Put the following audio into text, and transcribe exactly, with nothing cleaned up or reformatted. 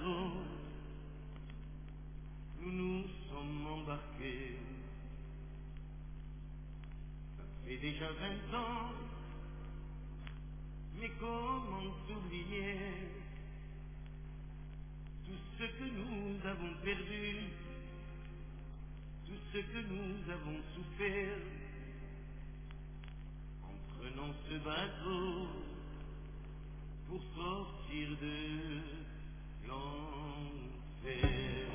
bateau, nous nous sommes embarqués. Ça fait déjà vingt ans, mais comment oublier tout ce que nous avons perdu, tout ce que nous avons souffert, en prenant ce bateau pour sortir de l'enfer.